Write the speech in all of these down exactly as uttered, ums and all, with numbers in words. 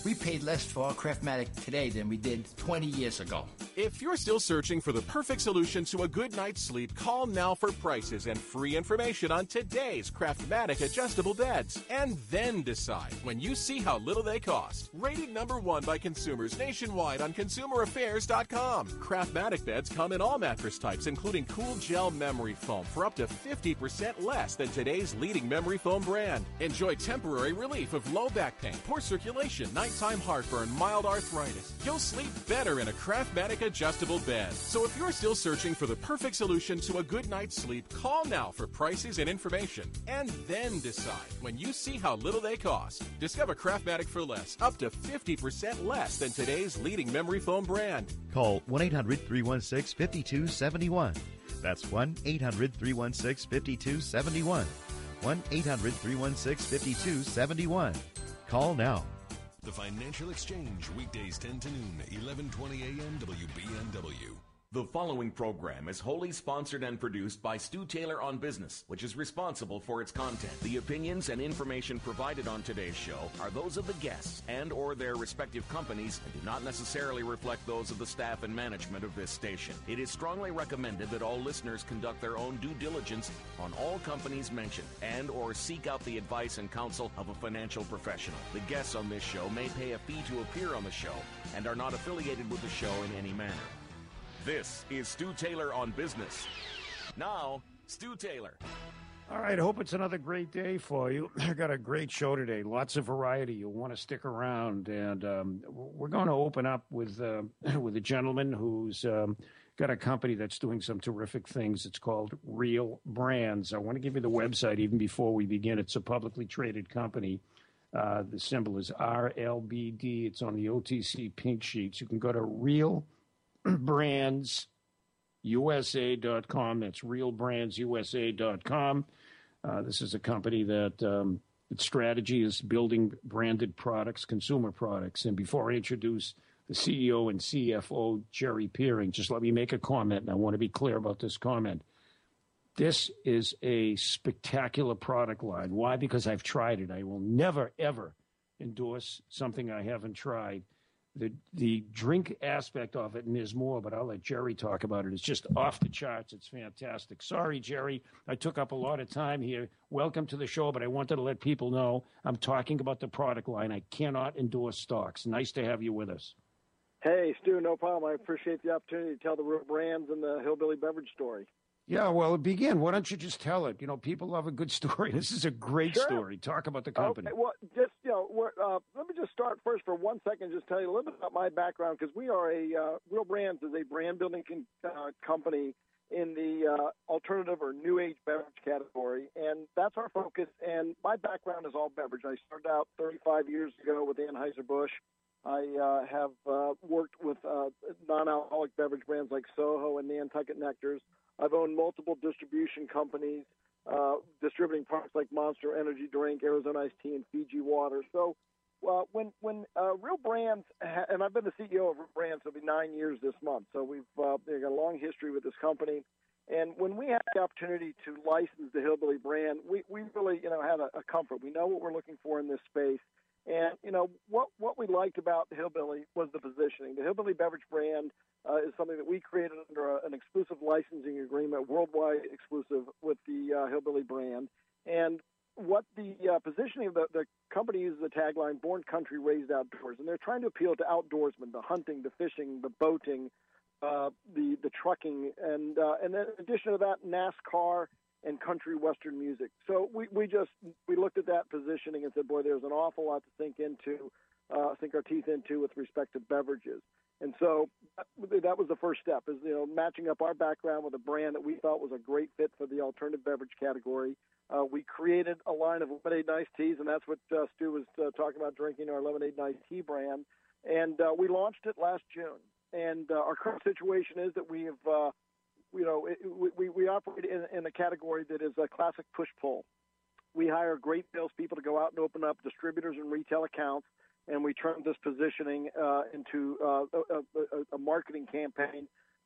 We paid less for our Craftmatic today than we did twenty years ago. If you're still searching for the perfect solution to a good night's sleep, call now for prices and free information on today's Craftmatic adjustable beds. And then decide when you see how little they cost. Rated number one by consumers nationwide on consumer affairs dot com. Craftmatic beds come in all mattress types, including cool gel memory foam for up to fifty percent less than today's leading memory foam brand. Enjoy temporary relief of low back pain, poor circulation, nighttime heartburn, mild arthritis. You'll sleep better in a Craftmatic adjustable bed. So if you're still searching for the perfect solution to a good night's sleep, call now for prices and information. And then decide when you see how little they cost. Discover Craftmatic for less, up to fifty percent less than today's leading memory foam brand. Call one eight hundred three one six five two seven one. That's one eight hundred three one six five two seven one. one eight hundred three one six five two seven one. Call now. The Financial Exchange, weekdays ten to noon, eleven twenty a.m. W B N W. The following program is wholly sponsored and produced by Stu Taylor on Business, which is responsible for its content. The opinions and information provided on today's show are those of the guests and or their respective companies and do not necessarily reflect those of the staff and management of this station. It is strongly recommended that all listeners conduct their own due diligence on all companies mentioned and or seek out the advice and counsel of a financial professional. The guests on this show may pay a fee to appear on the show and are not affiliated with the show in any manner. This is Stu Taylor on Business. Now, Stu Taylor. All right, I hope it's another great day for you. I got a great show today, lots of variety. You'll want to stick around, and um, we're going to open up with uh, with a gentleman who's um, got a company that's doing some terrific things. It's called Real Brands. I want to give you the website even before we begin. It's a publicly traded company. Uh, the symbol is R L B D. It's on the O T C pink sheets. You can go to Real brands U S A dot com. That's real brands U S A dot com. Uh, this is a company that um, its strategy is building branded products, consumer products. And before I introduce the C E O and C F O, Jerry Peering, just let me make a comment, and I want to be clear about this comment. This is a spectacular product line. Why? Because I've tried it. I will never, ever endorse something I haven't tried. The the drink aspect of it, and there's more, but I'll let Jerry talk about it. It's just off the charts. It's fantastic. Sorry, Jerry, I took up a lot of time here. Welcome to the show, but I wanted to let people know I'm talking about the product line. I cannot endorse stocks. Nice to have you with us. Hey, Stu, no problem. I appreciate the opportunity to tell the Real Brands and the Hillbilly Beverage story. Yeah, well, begin. Why don't you just tell it? You know, people love a good story. This is a great sure. story. Talk about the company. Okay, well, just, you know, we're, uh, let me just start first for one second, just tell you a little bit about my background, because we are a, uh, Real Brands is a brand building con- uh, company in the uh, alternative or new age beverage category, and that's our focus. And my background is all beverage. I started out thirty-five years ago with Anheuser-Busch. I uh, have uh, worked with uh, non-alcoholic beverage brands like Soho and Nantucket Nectars. I've owned multiple distribution companies, uh, distributing products like Monster Energy Drink, Arizona Iced Tea, and Fiji Water. So uh, when when uh, Real Brands, ha- and I've been the C E O of Real Brands, it'll be nine years this month. So we've uh, got a long history with this company. And when we had the opportunity to license the Hillbilly brand, we, we really, you know, had a, a comfort. We know what we're looking for in this space. And, you know, what, what we liked about the Hillbilly was the positioning. The Hillbilly beverage brand uh, is something that we created under a, an exclusive licensing agreement, worldwide exclusive with the uh, Hillbilly brand. And what the uh, positioning of the, the company uses the tagline, Born Country, Raised Outdoors. And they're trying to appeal to outdoorsmen, the hunting, the fishing, the boating, uh, the, the trucking, and, uh, and then in addition to that, NASCAR and country western music. So we, we just we looked at that positioning and said, boy, there's an awful lot to think into, uh, sink our teeth into with respect to beverages. And so that, that was the first step, is you know matching up our background with a brand that we thought was a great fit for the alternative beverage category. Uh, we created a line of lemonade and iced teas, and that's what uh, Stu was uh, talking about, drinking our lemonade and iced tea brand. And uh, we launched it last June. And uh, our current situation is that we have uh, you know, it, we, we operate in, in a category that is a classic push-pull. We hire great salespeople to go out and open up distributors and retail accounts, and we turn this positioning uh, into uh, a, a, a marketing campaign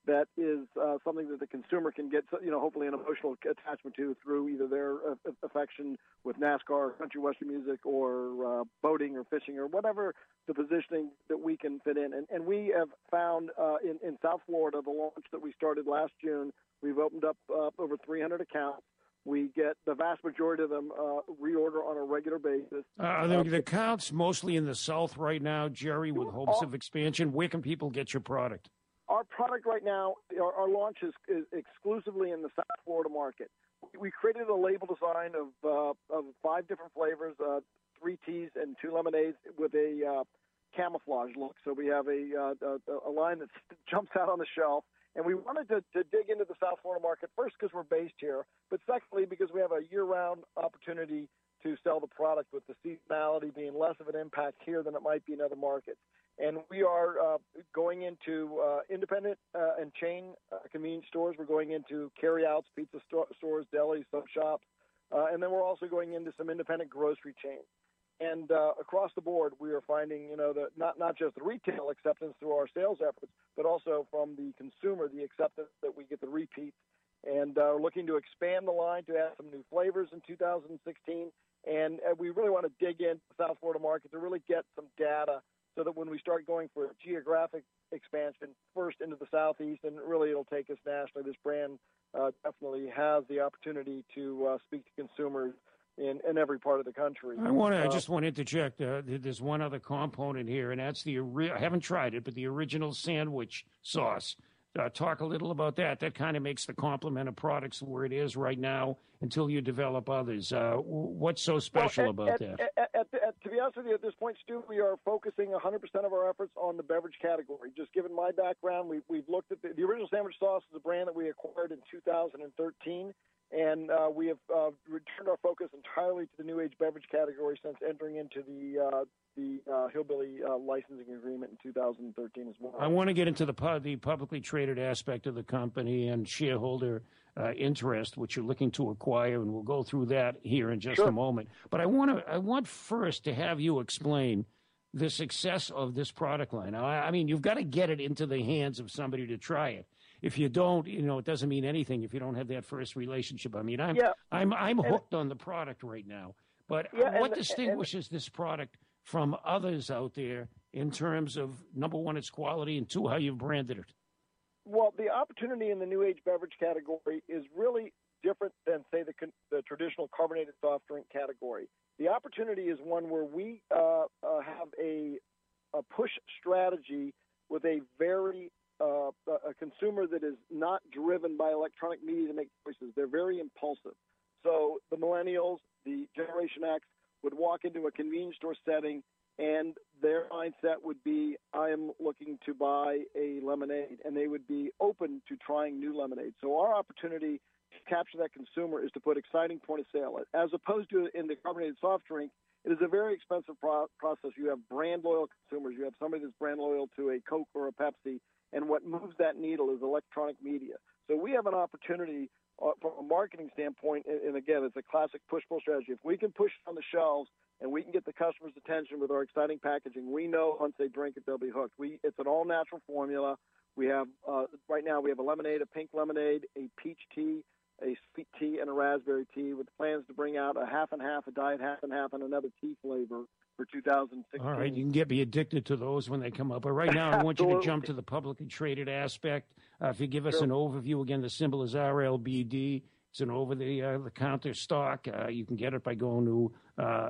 that is uh, something that the consumer can get, you know, hopefully an emotional attachment to through either their uh, affection with NASCAR, or country western music, or uh, boating or fishing, or whatever the positioning that we can fit in. And, and we have found uh, in, in South Florida, the launch that we started last June, we've opened up uh, over three hundred accounts. We get the vast majority of them uh, reorder on a regular basis. Uh, are the, the accounts mostly in the South right now, Jerry, with hopes of expansion? Where can people get your product? Our product right now, our, our launch is, is exclusively in the South Florida market. We created a label design of uh, of five different flavors, uh, three teas and two lemonades with a uh, camouflage look. So we have a, uh, a, a line that jumps out on the shelf. And we wanted to, to dig into the South Florida market, first because we're based here, but secondly because we have a year-round opportunity to sell the product, with the seasonality being less of an impact here than it might be in other markets. And we are uh, going into uh, independent uh, and chain uh, convenience stores. We're going into carry-outs, pizza sto- stores, delis, sub shops, uh, and then we're also going into some independent grocery chains. And uh, across the board, we are finding, you know, the, not not just the retail acceptance through our sales efforts, but also from the consumer, the acceptance that we get the repeats. And uh, looking to expand the line to add some new flavors in two thousand sixteen. And uh, we really want to dig into the South Florida market to really get some data, so that when we start going for geographic expansion, first into the Southeast, and really it'll take us nationally, this brand uh, definitely has the opportunity to uh, speak to consumers in, in every part of the country. I want to. Uh, I just want to interject. Uh, there's one other component here, and that's the. I haven't tried it, but the original sandwich sauce. Uh, talk a little about that. That kind of makes the complement of products where it is right now until you develop others. Uh, what's so special well, about at, that? At, at, at, to be honest with you, at this point, Stu, we are focusing one hundred percent of our efforts on the beverage category. Just given my background, we, we've looked at the, the original sandwich sauce is a brand that we acquired in two thousand thirteen. And uh, we have uh, returned our focus entirely to the new age beverage category since entering into the uh, the uh, Hillbilly uh, licensing agreement in two thousand thirteen as well. I want to get into the pu- the publicly traded aspect of the company and shareholder uh, interest, which you're looking to acquire, and we'll go through that here in just sure. a moment. But I want to I want first to have you explain the success of this product line. Now, I, I mean, you've got to get it into the hands of somebody to try it. If you don't, you know, it doesn't mean anything if you don't have that first relationship. I mean, I'm yeah. I'm I'm hooked on the product right now. But yeah, what and, distinguishes and, this product from others out there in terms of, number one, its quality, and two, how you've branded it? Well, the opportunity in the new age beverage category is really different than, say, the, the traditional carbonated soft drink category. The opportunity is one where we uh, uh, have a, a push strategy with a very Uh, a consumer that is not driven by electronic media to make choices. They're very impulsive. So the millennials, the Generation X, would walk into a convenience store setting, and their mindset would be, I am looking to buy a lemonade, and they would be open to trying new lemonade. So our opportunity to capture that consumer is to put exciting point of sale. As opposed to in the carbonated soft drink, it is a very expensive pro- process. You have brand loyal consumers. You have somebody that's brand loyal to a Coke or a Pepsi, and what moves that needle is electronic media. So we have an opportunity uh, from a marketing standpoint, and, and again, it's a classic push-pull strategy. If we can push it on the shelves and we can get the customer's attention with our exciting packaging, we know once they drink it, they'll be hooked. We It's an all-natural formula. We have, uh, right now, we have a lemonade, a pink lemonade, a peach tea, a sweet tea, and a raspberry tea, with plans to bring out a half and half, a diet half and half, and another tea flavor for two thousand sixteen. All right, you can get me addicted to those when they come up. But right now, I want you to jump to the publicly traded aspect. Uh, if you give us sure. an overview, again, the symbol is R L B D. It's an over-the-counter uh, stock. Uh, you can get it by going to uh,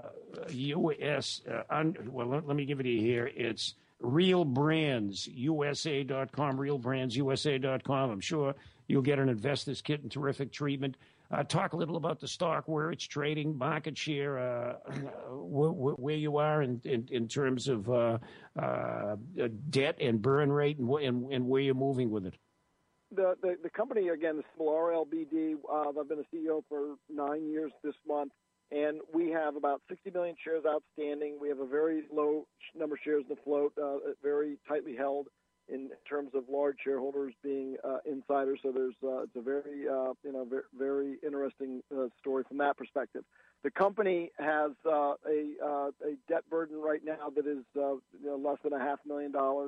U S. Uh, un, well, let, let me give it to you here. It's real brands U S A dot com, real brands U S A dot com. I'm sure you'll get an investor's kit and terrific treatment. Uh, talk a little about the stock, where it's trading, market share, uh, wh- wh- where you are in, in, in terms of uh, uh, debt and burn rate, and, wh- and, and where you're moving with it. The, the, the company, again, the symbol R L B D, uh, I've been a C E O for nine years this month, and we have about sixty million shares outstanding. We have a very low number of shares in the float, uh, very tightly held in terms of large shareholders being uh, insiders. So there's uh, it's a very uh, you know very, very interesting uh, story from that perspective. The company has uh, a uh, a debt burden right now that is uh, you know, less than a half million dollars.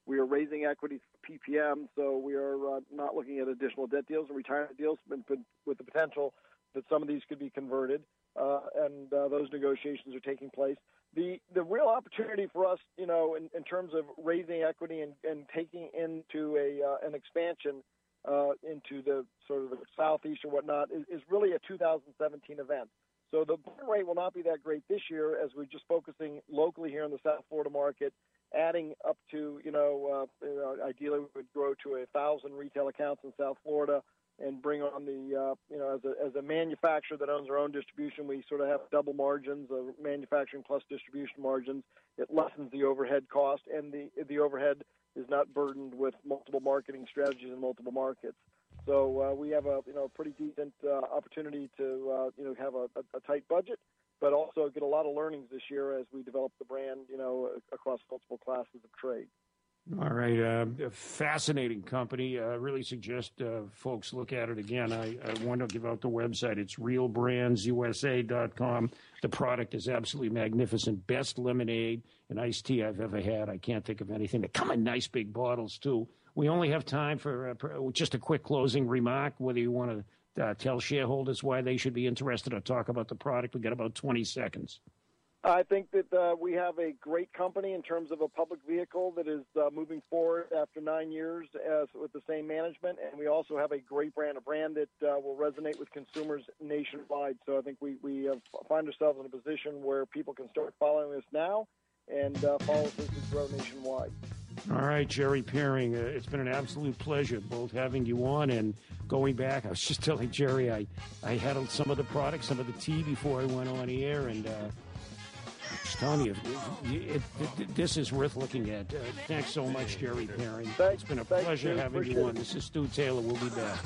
We are raising equity for P P M, so we are uh, not looking at additional debt deals and retirement deals, but, but with the potential that some of these could be converted, uh, and uh, those negotiations are taking place. The the real opportunity for us, you know, in, in terms of raising equity and, and taking into a uh, an expansion uh, into the sort of the southeast or whatnot, is, is really a two thousand seventeen event. So the burn rate will not be that great this year, as we're just focusing locally here in the South Florida market, adding up to, you know, uh, you know ideally we would grow to a thousand retail accounts in South Florida and bring on the, uh, you know, as a, as a manufacturer that owns our own distribution, we sort of have double margins of manufacturing plus distribution margins. It lessens the overhead cost, and the the overhead is not burdened with multiple marketing strategies in multiple markets. So uh, we have a, you know, pretty decent uh, opportunity to, uh, you know, have a, a, a tight budget, but also get a lot of learnings this year as we develop the brand, you know, across multiple classes of trade. All right. Uh, a fascinating company. I uh, really suggest uh, folks look at it again. I, I want to give out the website. It's real brands U S A dot com. The product is absolutely magnificent. Best lemonade and iced tea I've ever had. I can't think of anything. They come in nice big bottles, too. We only have time for uh, just a quick closing remark, whether you want to uh, tell shareholders why they should be interested or talk about the product. We've got about twenty seconds. I think that uh, we have a great company in terms of a public vehicle that is uh, moving forward after nine years as, with the same management, and we also have a great brand, a brand that uh, will resonate with consumers nationwide. So I think we, we have find ourselves in a position where people can start following us now and uh, follow us as we grow nationwide. All right, Jerry Perring, uh, it's been an absolute pleasure both having you on and going back. I was just telling Jerry I, I had some of the products, some of the tea before I went on the air, and uh, just telling you, it, it, it, this is worth looking at. Uh, thanks so much, Jerry Perring. Thanks, it's been a thanks, pleasure Jim. having Appreciate you on. it. This is Stu Taylor. We'll be back.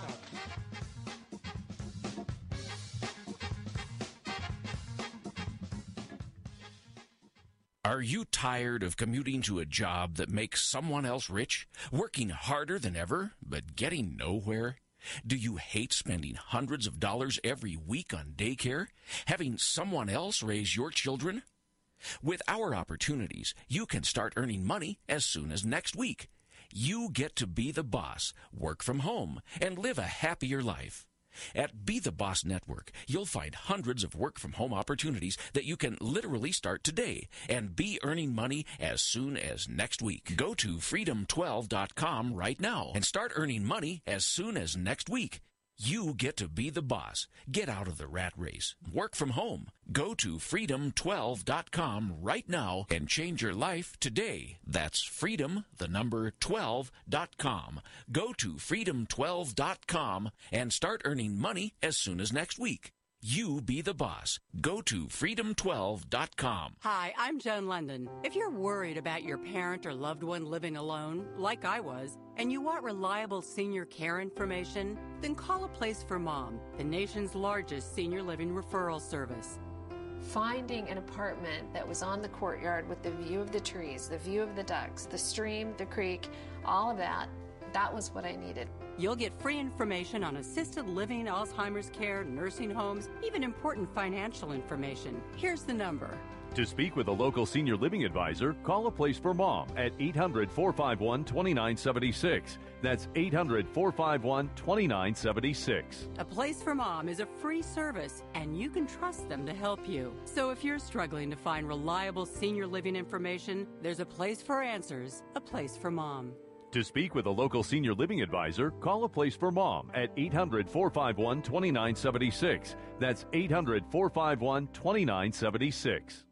Are you tired of commuting to a job that makes someone else rich, working harder than ever, but getting nowhere? Do you hate spending hundreds of dollars every week on daycare, having someone else raise your children? With our opportunities, you can start earning money as soon as next week. You get to be the boss, work from home, and live a happier life. At Be the Boss Network, you'll find hundreds of work-from-home opportunities that you can literally start today and be earning money as soon as next week. Go to freedom twelve dot com right now and start earning money as soon as next week. You get to be the boss. Get out of the rat race. Work from home. Go to freedom twelve dot com right now and change your life today. That's freedom, the number twelve dot com. Go to freedom twelve dot com and start earning money as soon as next week. You be the boss. Go to freedom twelve dot com. Hi, I'm Joan London. If you're worried about your parent or loved one living alone, like I was, and you want reliable senior care information, then call A Place for Mom, the nation's largest senior living referral service. Finding an apartment that was on the courtyard with the view of the trees, the view of the ducks, the stream, the creek, all of that, that was what I needed. You'll get free information on assisted living, Alzheimer's care, nursing homes, even important financial information. Here's the number. To speak with a local senior living advisor, call A Place for Mom at eight hundred, four five one, two nine seven six. That's eight hundred, four five one, two nine seven six. A Place for Mom is a free service, and you can trust them to help you. So if you're struggling to find reliable senior living information, there's a place for answers, A Place for Mom. To speak with a local senior living advisor, call A Place for Mom at eight hundred, four five one, two nine seven six. That's eight hundred, four five one, two nine seven six.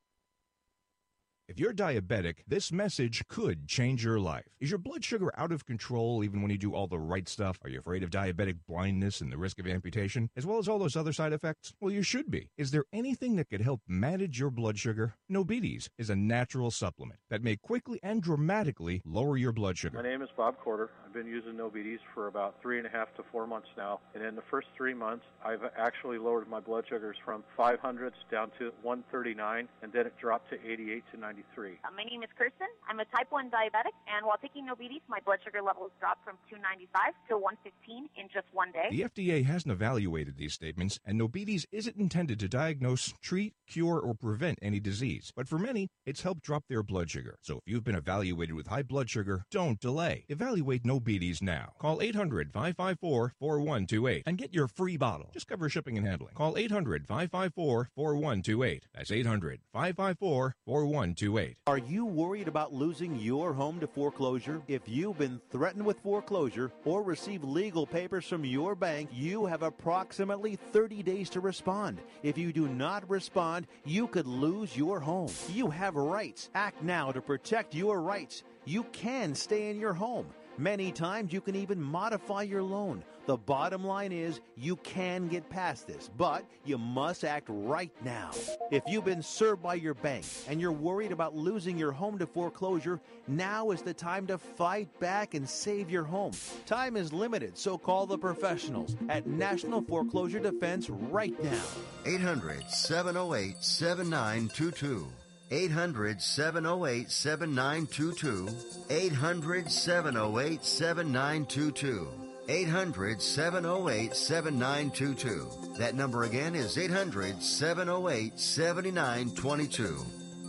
If you're diabetic, this message could change your life. Is your blood sugar out of control even when you do all the right stuff? Are you afraid of diabetic blindness and the risk of amputation, as well as all those other side effects? Well, you should be. Is there anything that could help manage your blood sugar? Nobetes is a natural supplement that may quickly and dramatically lower your blood sugar. My name is Bob Corder. I've been using Nobetes for about three and a half to four months now, and in the first three months, I've actually lowered my blood sugars from five hundreds down to one thirty-nine, and then it dropped to eighty-eight to ninety. ninety-three. Uh, my name is Kirsten. I'm a type one diabetic, and while taking Nobides, my blood sugar levels dropped from two ninety-five to one fifteen in just one day. The F D A hasn't evaluated these statements, and Nobides isn't intended to diagnose, treat, cure, or prevent any disease. But for many, it's helped drop their blood sugar. So if you've been evaluated with high blood sugar, don't delay. Evaluate Nobides now. Call eight hundred, five five four, four one two eight and get your free bottle. Just cover shipping and handling. Call eight hundred, five five four, four one two eight. That's eight hundred, five five four, four one two eight. Are you worried about losing your home to foreclosure? If you've been threatened with foreclosure or received legal papers from your bank, you have approximately thirty days to respond. If you do not respond, you could lose your home. You have rights. Act now to protect your rights. You can stay in your home. Many times you can even modify your loan. The bottom line is you can get past this, but you must act right now. If you've been served by your bank and you're worried about losing your home to foreclosure, now is the time to fight back and save your home. Time is limited, so call the professionals at National Foreclosure Defense right now. eight hundred, seven oh eight, seven nine two two. eight hundred, seven oh eight, seven nine two two. eight hundred, seven oh eight, seven nine two two. eight hundred, seven oh eight, seven nine two two. That number again is eight hundred, seven oh eight, seven nine two two.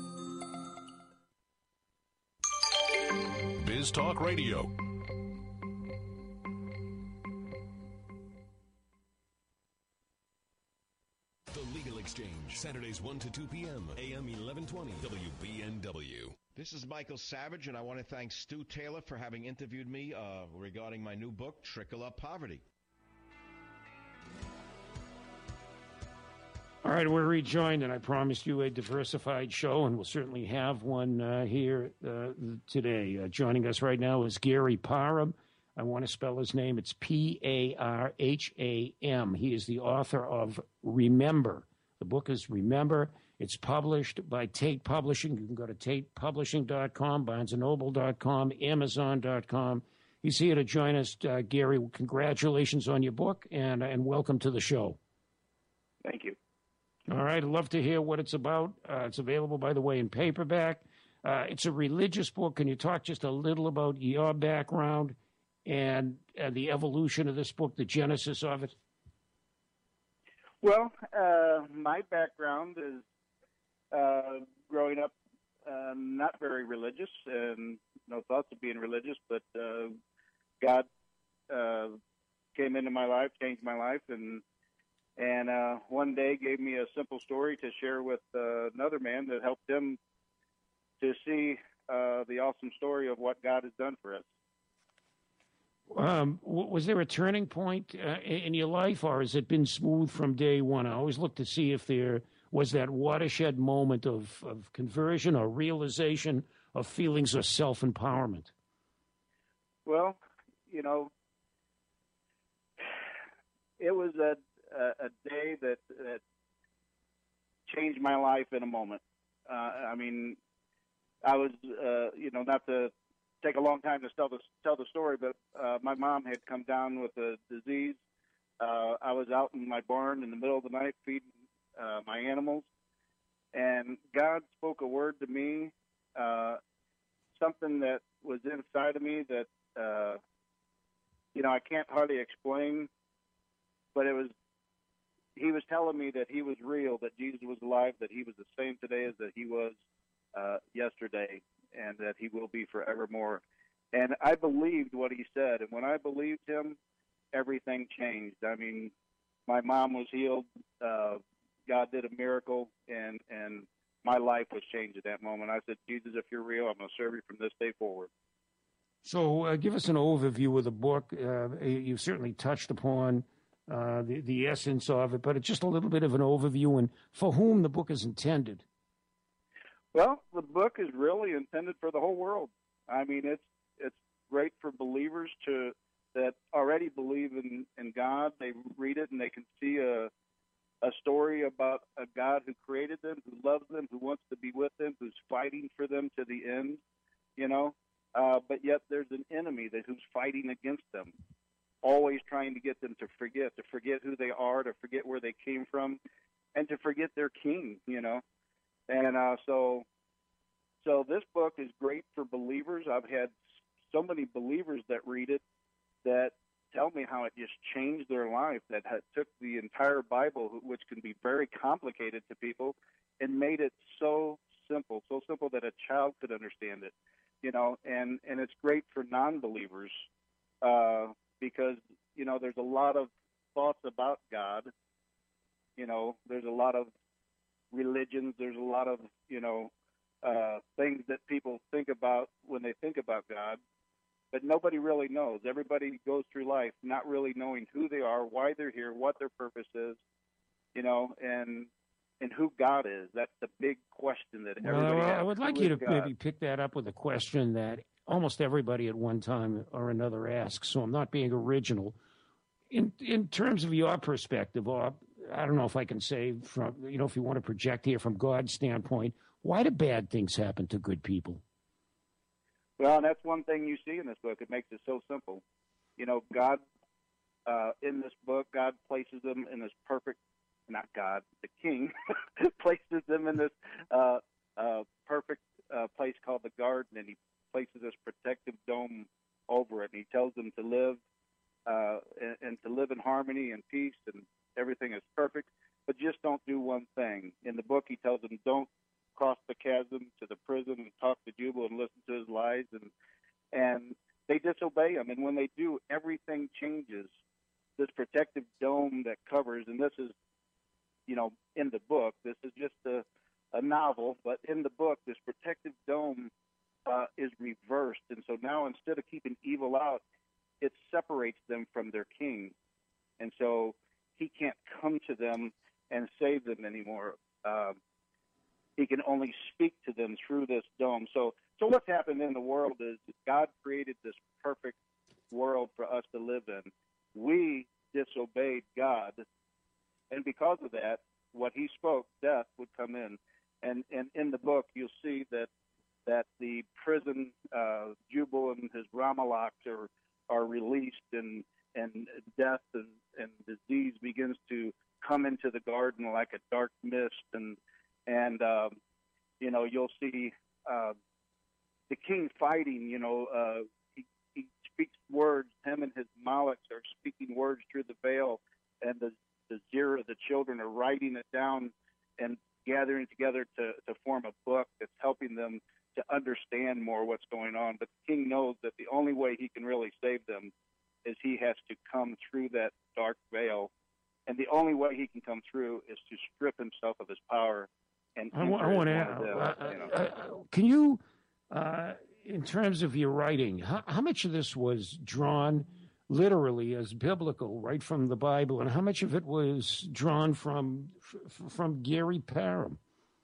Biz Talk Radio. The Legal Exchange, Saturdays one to two p.m., A M eleven twenty, W B N W. This is Michael Savage, and I want to thank Stu Taylor for having interviewed me uh, regarding my new book, Trickle Up Poverty. All right, we're rejoined, and I promised you a diversified show, and we'll certainly have one uh, here uh, today. Uh, joining us right now is Gary Parham. I want to spell his name. It's P A R H A M. He is the author of Remember. The book is Remember. It's published by Tate Publishing. You can go to tate publishing dot com, barnes and noble dot com, amazon dot com. He's here to join us. Uh, Gary, congratulations on your book, and, and welcome to the show. Thank you. All right, I'd love to hear what it's about. Uh, it's available, by the way, in paperback. Uh, it's a religious book. Can you talk just a little about your background and uh, the evolution of this book, the genesis of it? Well, uh, my background is uh, growing up uh, not very religious and no thoughts of being religious, but uh, God uh, came into my life, changed my life, and and uh, one day gave me a simple story to share with uh, another man that helped him to see uh, the awesome story of what God has done for us. Um, was there a turning point uh, in your life, or has it been smooth from day one? I always look to see if there was that watershed moment of, of conversion or realization of feelings of self-empowerment. Well, you know, it was a, a, a day that, that changed my life in a moment. Uh, I mean, I was, uh, you know, not to take a long time to tell the tell the story, but uh, my mom had come down with a disease. Uh, I was out in my barn in the middle of the night feeding uh, my animals, and God spoke a word to me, uh, something that was inside of me that uh, you know I can't hardly explain, but it was. He was telling me that He was real, that Jesus was alive, that He was the same today as that He was uh, yesterday, and that He will be forevermore. And I believed what He said. And when I believed Him, everything changed. I mean, my mom was healed. Uh, God did a miracle, and, and my life was changed at that moment. I said, Jesus, if you're real, I'm going to serve you from this day forward. So uh, give us an overview of the book. Uh, you've certainly touched upon uh, the, the essence of it, but it's just a little bit of an overview and for whom the book is intended. Well, the book is really intended for the whole world. I mean, it's it's great for believers to that already believe in, in God. They read it and they can see a a story about a God who created them, who loves them, who wants to be with them, who's fighting for them to the end. You know, uh, but yet there's an enemy that who's fighting against them, always trying to get them to forget, to forget who they are, to forget where they came from, and to forget their king. You know. And uh, so so this book is great for believers. I've had so many believers that read it that tell me how it just changed their life, that had took the entire Bible, which can be very complicated to people, and made it so simple, so simple that a child could understand it, you know, and, and it's great for non-believers uh, because, you know, there's a lot of thoughts about God. You know, there's a lot of religions, there's a lot of, you know, uh, things that people think about when they think about God. But nobody really knows. Everybody goes through life not really knowing who they are, why they're here, what their purpose is, you know, and and who God is. That's the big question that everybody well, has. I would like Who you to is God? maybe pick that up with a question that almost everybody at one time or another asks, so I'm not being original. In in terms of your perspective, or I don't know if I can say from, you know, if you want to project here from God's standpoint, why do bad things happen to good people? Well, and that's one thing you see in this book. It makes it so simple. You know, God, uh, in this book, God places them in this perfect, not God, the King, places them in this uh, uh, perfect uh, place called the garden, and he places this protective dome over it, and he tells them to live uh, and, and to live in harmony and peace, and everything is perfect, but just don't do one thing. In the book, he tells them, don't cross the chasm to the prison and talk to Jubal and listen to his lies, and and they disobey him. And when they do, everything changes. This protective dome that covers, and this is, you know, in the book. This is just a, a novel, but in the book, this protective dome uh, is reversed, and so now instead of keeping evil out, it separates them from their king, and so he can't come to them and save them anymore. Um, He can only speak to them through this dome. So, so what's happened in the world is God created this perfect world for us to live in. We disobeyed God, and because of that, what he spoke, death would come in. And, and in the book, you'll see that that the prison, uh, Jubal and his Ramalaks are are released, and and death and, and disease begins to come into the garden like a dark mist, and And, um, you know, you'll see uh, the king fighting, you know, uh, he, he speaks words. Him and his Malaks are speaking words through the veil, and the, the Zerah, the children, are writing it down and gathering together to, to form a book that's helping them to understand more what's going on. But the king knows that the only way he can really save them is he has to come through that dark veil. And the only way he can come through is to strip himself of his power. And I, I want to ask, uh, you know. uh, can you, uh, in terms of your writing, how, how much of this was drawn literally as biblical, right from the Bible, and how much of it was drawn from f- from Gary Parham?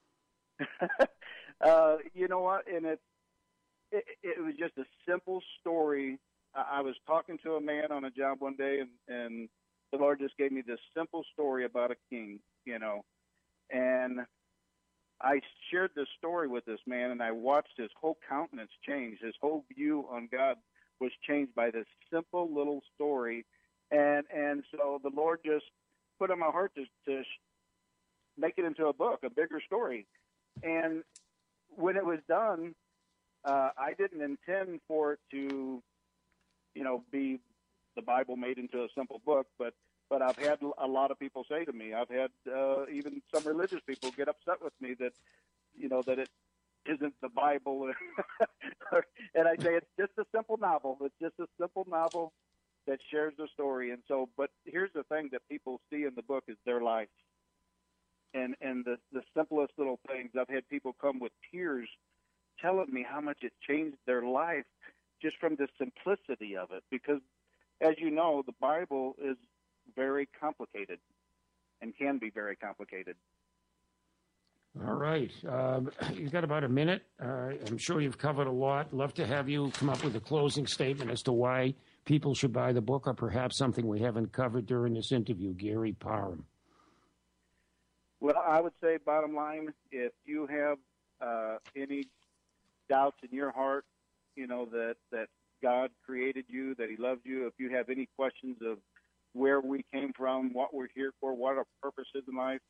uh, you know what? And it, it it was just a simple story. I, I was talking to a man on a job one day, and, and the Lord just gave me this simple story about a king, you know, and I shared this story with this man, and I watched his whole countenance change. His whole view on God was changed by this simple little story. And and so the Lord just put on my heart to, to make it into a book, a bigger story. And when it was done, uh, I didn't intend for it to, you know, be the Bible made into a simple book, but But I've had a lot of people say to me, I've had uh, even some religious people get upset with me that, you know, that it isn't the Bible. And I say it's just a simple novel. It's just a simple novel that shares the story. And so, but here's the thing that people see in the book is their life. And and the, the simplest little things. I've had people come with tears telling me how much it changed their life just from the simplicity of it. Because, as you know, the Bible is very complicated and can be very complicated. All right. Um, you've got about a minute. Uh, I'm sure you've covered a lot. Love to have you come up with a closing statement as to why people should buy the book, or perhaps something we haven't covered during this interview. Gary Parham. Well, I would say, bottom line, if you have uh, any doubts in your heart, you know, that, that God created you, that he loves you, if you have any questions of where we came from, what we're here for, what our purpose is in life,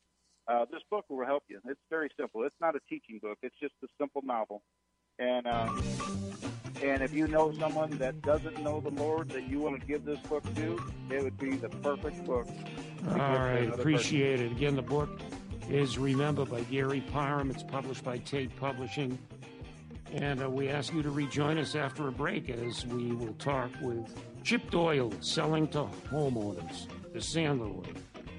uh, this book will help you. It's very simple. It's not a teaching book. It's just a simple novel. And uh, and if you know someone that doesn't know the Lord that you want to give this book to, it would be the perfect book. All right, appreciate it. Again, the book is Remember by Gary Parham. It's published by Tate Publishing. And uh, we ask you to rejoin us after a break as we will talk with Chip Doyle, selling to homeowners, the Sandler Way.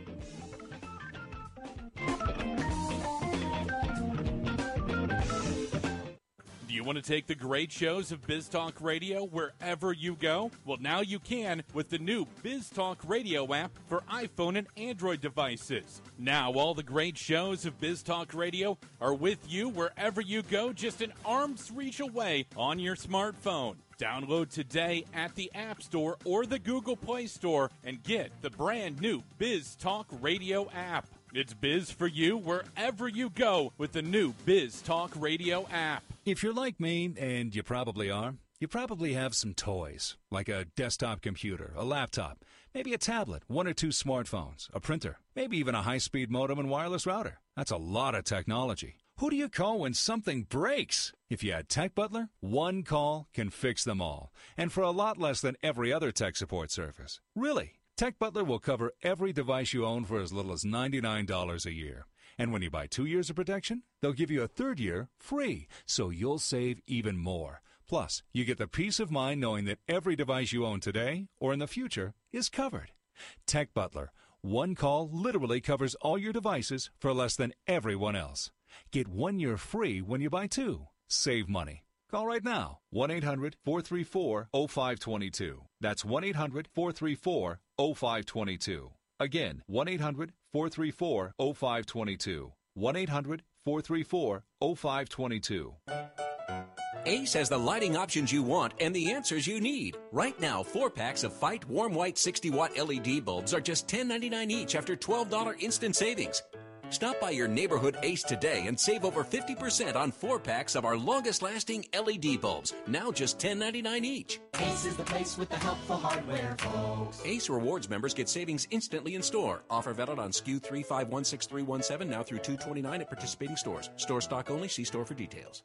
Do you want to take the great shows of Biz Talk Radio wherever you go? Well, now you can with the new Biz Talk Radio app for iPhone and Android devices. Now all the great shows of Biz Talk Radio are with you wherever you go, just an arm's reach away on your smartphone. Download today at the App Store or the Google Play Store and get the brand new Biz Talk Radio app. It's Biz for you wherever you go with the new Biz Talk Radio app. If you're like me, and you probably are, you probably have some toys, like a desktop computer, a laptop, maybe a tablet, one or two smartphones, a printer, maybe even a high-speed modem and wireless router. That's a lot of technology. Who do you call when something breaks? If you had Tech Butler, one call can fix them all, and for a lot less than every other tech support service. Really. Tech Butler will cover every device you own for as little as ninety-nine dollars a year. And when you buy two years of protection, they'll give you a third year free, so you'll save even more. Plus, you get the peace of mind knowing that every device you own today or in the future is covered. Tech Butler. One call literally covers all your devices for less than everyone else. Get one year free when you buy two. Save money. Call right now, one eight hundred four three four oh five two two. That's one eight hundred four three four oh five two two. Again, one eight hundred four three four oh five two two. one eight hundred four three four oh five two two. Ace has the lighting options you want and the answers you need. Right now, four packs of Fight Warm White sixty watt L E D bulbs are just ten ninety-nine each after twelve dollars instant savings. Stop by your neighborhood Ace today and save over fifty percent on four packs of our longest-lasting L E D bulbs, now just ten ninety-nine each. Ace is the place with the helpful hardware, folks. Ace Rewards members get savings instantly in store. Offer valid on S K U three five one six three one seven now through two twenty-nine at participating stores. Store stock only. See store for details.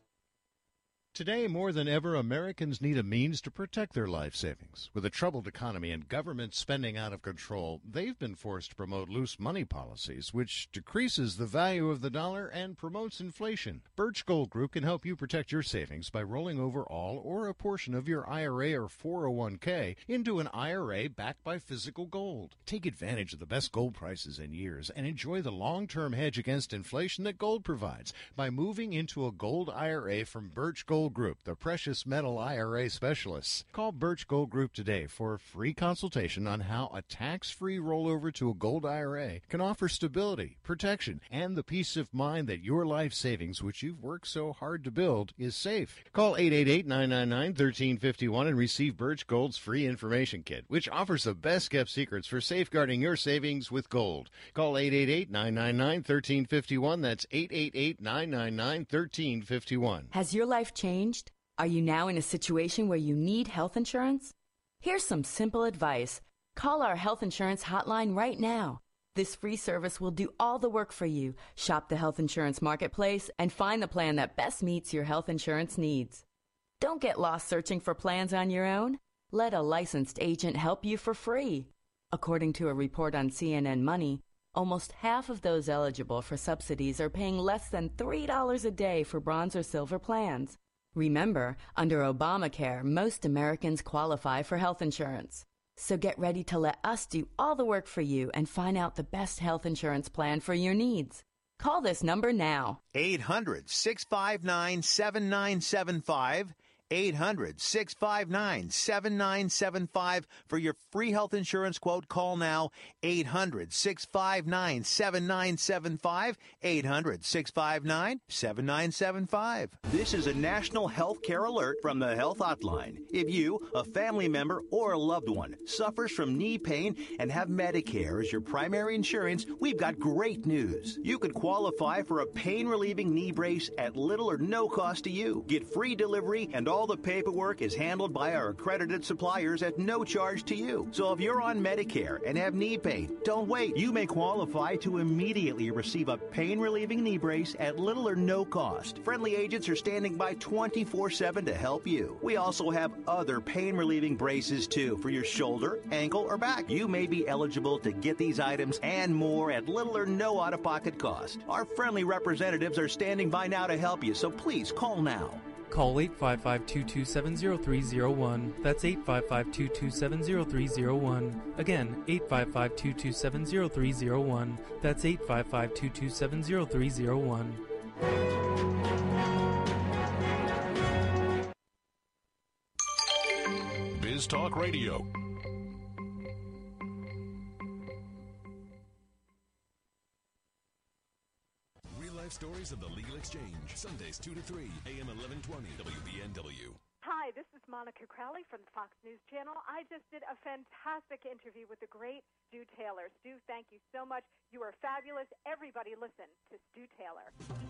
Today, more than ever, Americans need a means to protect their life savings. With a troubled economy and government spending out of control, they've been forced to promote loose money policies, which decreases the value of the dollar and promotes inflation. Birch Gold Group can help you protect your savings by rolling over all or a portion of your I R A or four oh one k into an I R A backed by physical gold. Take advantage of the best gold prices in years and enjoy the long-term hedge against inflation that gold provides by moving into a gold I R A from Birch Gold Group, the precious metal I R A specialists. Call Birch Gold Group today for a free consultation on how a tax-free rollover to a gold I R A can offer stability, protection, and the peace of mind that your life savings, which you've worked so hard to build, is safe. Call eight eight eight, nine nine nine, one three five one and receive Birch Gold's free information kit, which offers the best-kept secrets for safeguarding your savings with gold. Call eight eight eight, nine nine nine, one three five one. That's eight eight eight, nine nine nine, one three five one. Has your life changed? Are you now in a situation where you need health insurance? Here's some simple advice. Call our health insurance hotline right now. This free service will do all the work for you. Shop the health insurance marketplace and find the plan that best meets your health insurance needs. Don't get lost searching for plans on your own. Let a licensed agent help you for free. According to a report on C N N Money, almost half of those eligible for subsidies are paying less than three dollars a day for bronze or silver plans. Remember, under Obamacare, most Americans qualify for health insurance. So get ready to let us do all the work for you and find out the best health insurance plan for your needs. Call this number now. eight hundred, six five nine, seven nine seven five. eight hundred, six five nine, seven nine seven five. For your free health insurance quote, call now. eight hundred, six five nine, seven nine seven five. eight hundred, six five nine, seven nine seven five. This is a national health care alert from the Health Hotline. If you, a family member, or a loved one suffers from knee pain and have Medicare as your primary insurance, we've got great news. You could qualify for a pain-relieving knee brace at little or no cost to you. Get free delivery and all the paperwork is handled by our accredited suppliers at no charge to you. So if you're on Medicare and have knee pain, don't wait. You may qualify to immediately receive a pain-relieving knee brace at little or no cost. Friendly agents are standing by twenty-four seven to help you. We also have other pain-relieving braces, too, for your shoulder, ankle, or back. You may be eligible to get these items and more at little or no out-of-pocket cost. Our friendly representatives are standing by now to help you, so please call now. Call eight five five, two two seven, zero three zero one. That's eight five five, two two seven, zero three zero one. Again, eight five five, two two seven, zero three zero one. That's eight five five, two two seven, zero three zero one. Biz Talk Radio. Stories of the Legal Exchange, Sundays two to three, A M eleven twenty, W B N W. Hi, this is Monica Crowley from the Fox News Channel. I just did a fantastic interview with the great Stu Taylor. Stu, thank you so much. You are fabulous. Everybody listen to Stu Taylor.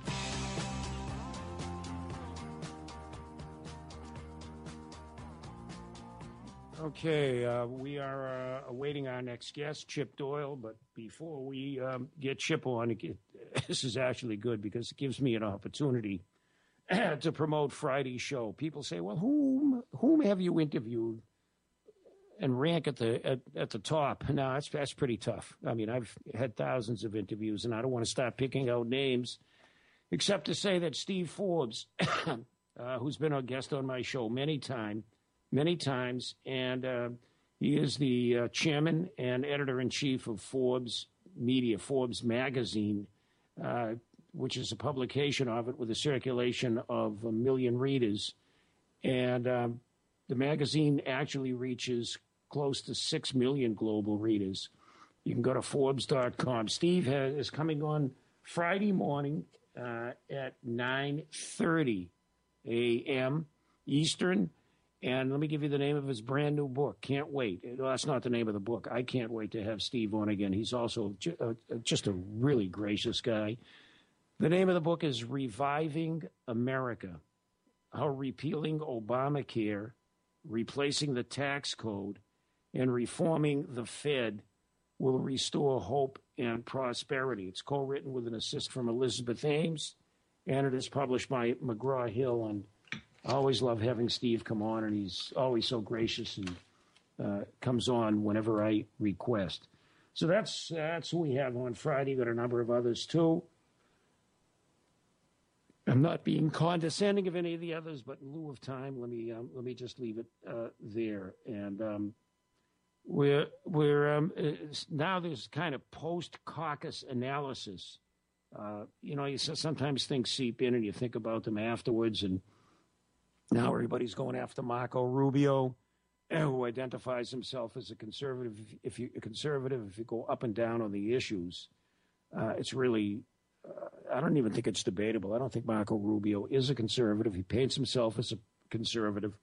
Okay, uh, we are uh, awaiting our next guest, Chip Doyle. But before we um, get Chip on, it get, this is actually good because it gives me an opportunity to promote Friday's show. People say, "Well, whom whom have you interviewed?" And rank at the at, at the top. No, that's that's pretty tough. I mean, I've had thousands of interviews, and I don't want to start picking out names, except to say that Steve Forbes, uh, who's been a guest on my show many times. Many times, and uh, he is the uh, chairman and editor-in-chief of Forbes Media, Forbes Magazine, uh, which is a publication of it with a circulation of a million readers. And um, the magazine actually reaches close to six million global readers. You can go to Forbes dot com. Steve has, is coming on Friday morning uh, at nine thirty a.m. Eastern. And let me give you the name of his brand new book. Can't wait. Well, that's not the name of the book. I can't wait to have Steve on again. He's also ju- uh, just a really gracious guy. The name of the book is Reviving America, How Repealing Obamacare, Replacing the Tax Code, and Reforming the Fed Will Restore Hope and Prosperity. It's co-written with an assist from Elizabeth Ames, and it is published by McGraw-Hill. And I always love having Steve come on, and he's always so gracious and uh, comes on whenever I request. So that's that's who we have on Friday. Got a number of others, too. I'm not being condescending of any of the others, but in lieu of time, let me um, let me just leave it uh, there. And um, we're we're um, now there's kind of post-caucus analysis. Uh, you know, you sometimes things seep in, and you think about them afterwards, and now everybody's going after Marco Rubio, who identifies himself as a conservative. If you a conservative, if you go up and down on the issues, uh, it's really, uh, I don't even think it's debatable. I don't think Marco Rubio is a conservative. He paints himself as a conservative.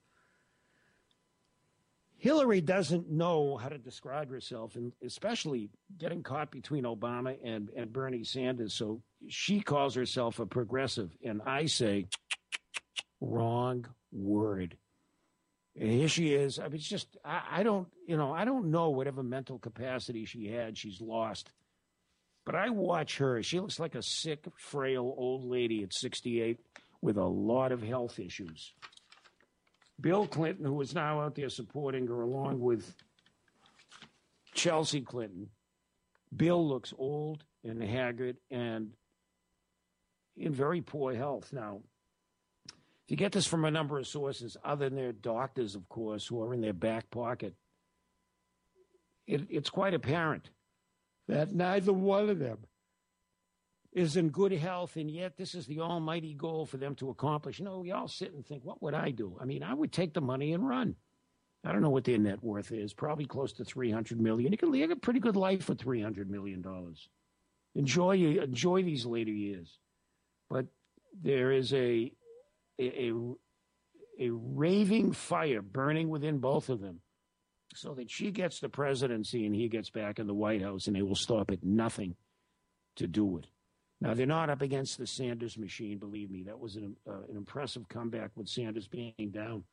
Hillary doesn't know how to describe herself, and especially getting caught between Obama and, and Bernie Sanders. So she calls herself a progressive, and I say, wrong word. And here she is. I mean, it's just, I, I don't, you know, I don't know whatever mental capacity she had, she's lost. But I watch her. She looks like a sick, frail old lady at sixty-eight with a lot of health issues. Bill Clinton, who is now out there supporting her along with Chelsea Clinton, Bill looks old and haggard and in very poor health. Now, you get this from a number of sources, other than their doctors, of course, who are in their back pocket. It, it's quite apparent that neither one of them is in good health, and yet this is the almighty goal for them to accomplish. You know, we all sit and think, what would I do? I mean, I would take the money and run. I don't know what their net worth is, probably close to three hundred million dollars. You can live a pretty good life for three hundred million dollars. Enjoy, enjoy these later years. But there is a A, a raving fire burning within both of them so that she gets the presidency and he gets back in the White House, and they will stop at nothing to do it. Now, they're not up against the Sanders machine, believe me. That was an, uh, an impressive comeback with Sanders being down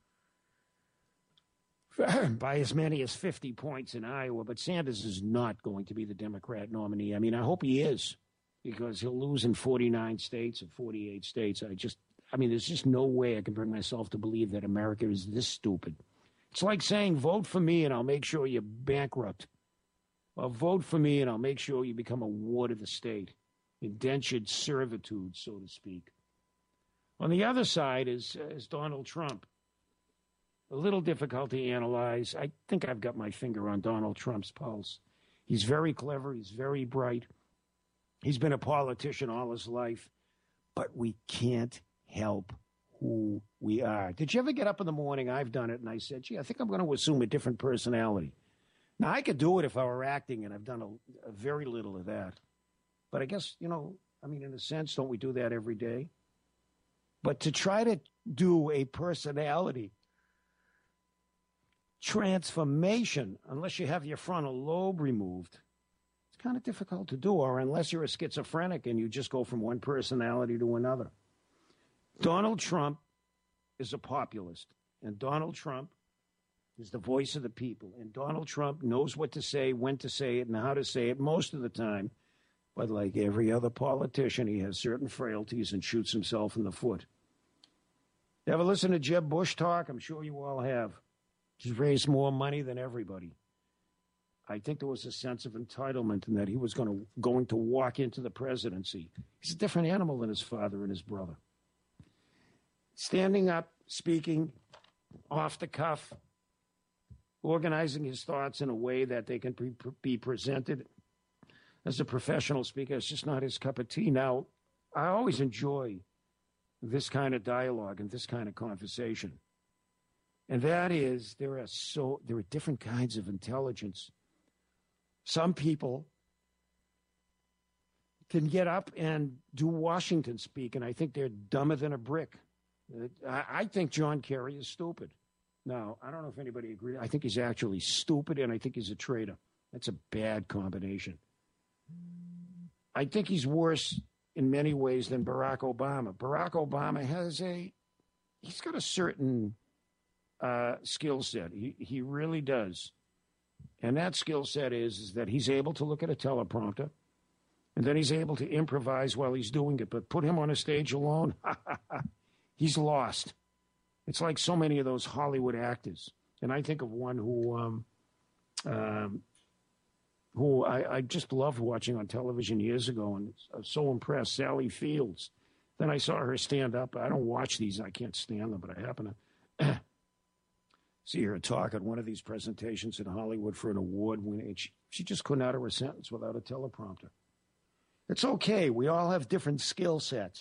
by as many as fifty points in Iowa. But Sanders is not going to be the Democrat nominee. I mean, I hope he is, because he'll lose in forty-nine states or forty-eight states. I just, I mean, there's just no way I can bring myself to believe that America is this stupid. It's like saying, vote for me and I'll make sure you're bankrupt. Or vote for me and I'll make sure you become a ward of the state. Indentured servitude, so to speak. On the other side is, uh, is Donald Trump. A little difficult to analyze. I think I've got my finger on Donald Trump's pulse. He's very clever. He's very bright. He's been a politician all his life. But we can't help who we are. Did you ever get up in the morning? I've done it, and I said, gee, I think I'm going to assume a different personality. Now, I could do it if I were acting, and I've done a, a very little of that. But I guess, you know, I mean, in a sense, don't we do that every day? But to try to do a personality transformation, unless you have your frontal lobe removed, it's kind of difficult to do, or unless you're a schizophrenic and you just go from one personality to another. Donald Trump is a populist, and Donald Trump is the voice of the people, and Donald Trump knows what to say, when to say it, and how to say it most of the time. But like every other politician, he has certain frailties and shoots himself in the foot. You ever listen to Jeb Bush talk? I'm sure you all have. He's raised more money than everybody. I think there was a sense of entitlement in that he was going to, going to walk into the presidency. He's a different animal than his father and his brother. Standing up, speaking, off the cuff, organizing his thoughts in a way that they can be, be presented as a professional speaker. It's just not his cup of tea. Now, I always enjoy this kind of dialogue and this kind of conversation. And that is, there are so there are different kinds of intelligence. Some people can get up and do Washington speak, and I think they're dumber than a brick. I, I think John Kerry is stupid. Now, I don't know if anybody agrees. I think he's actually stupid, and I think he's a traitor. That's a bad combination. I think he's worse in many ways than Barack Obama. Barack Obama has a, he's got a certain uh, skill set. He, he really does. And that skill set is, is that he's able to look at a teleprompter, and then he's able to improvise while he's doing it. But put him on a stage alone, he's lost. It's like so many of those Hollywood actors. And I think of one who, um, um, who I, I just loved watching on television years ago, and I was so impressed, Sally Fields. Then I saw her stand up. I don't watch these. I can't stand them, but I happen to see her talk at one of these presentations in Hollywood for an award winning. She, she just couldn't utter a sentence without a teleprompter. It's okay. We all have different skill sets.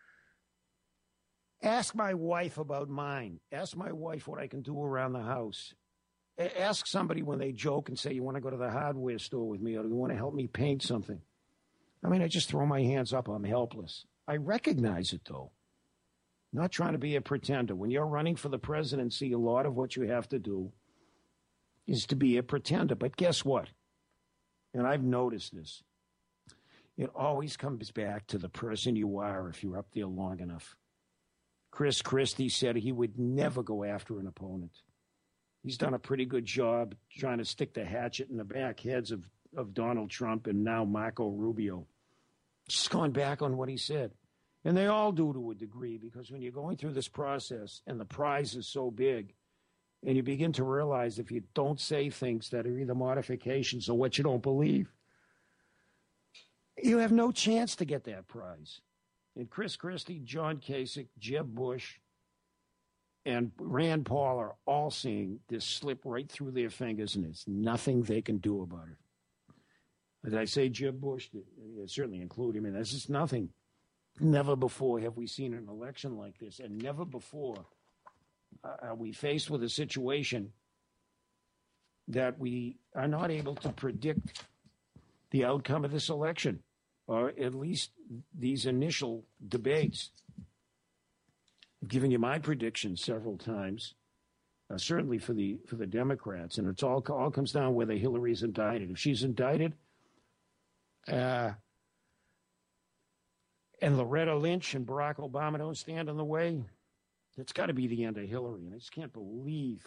Ask my wife about mine. Ask my wife what I can do around the house. Ask somebody when they joke and say, you want to go to the hardware store with me, or do you want to help me paint something? I mean, I just throw my hands up. I'm helpless. I recognize it, though. Not trying to be a pretender. When you're running for the presidency, a lot of what you have to do is to be a pretender. But guess what? And I've noticed this. It always comes back to the person you are if you're up there long enough. Chris Christie said he would never go after an opponent. He's done a pretty good job trying to stick the hatchet in the back heads of, of Donald Trump and now Marco Rubio. Just going back on what he said. And they all do to a degree, because when you're going through this process and the prize is so big, and you begin to realize if you don't say things that are either modifications or what you don't believe, you have no chance to get that prize. And Chris Christie, John Kasich, Jeb Bush, and Rand Paul are all seeing this slip right through their fingers, and there's nothing they can do about it. As I say, Jeb Bush, certainly include him in this, is nothing. Never before have we seen an election like this, and never before are we faced with a situation that we are not able to predict the outcome of this election, or at least these initial debates. I've given you my predictions several times, uh, certainly for the for the Democrats, and it's all all comes down whether Hillary's indicted. If she's indicted, uh, and Loretta Lynch and Barack Obama don't stand in the way, it's got to be the end of Hillary. And I just can't believe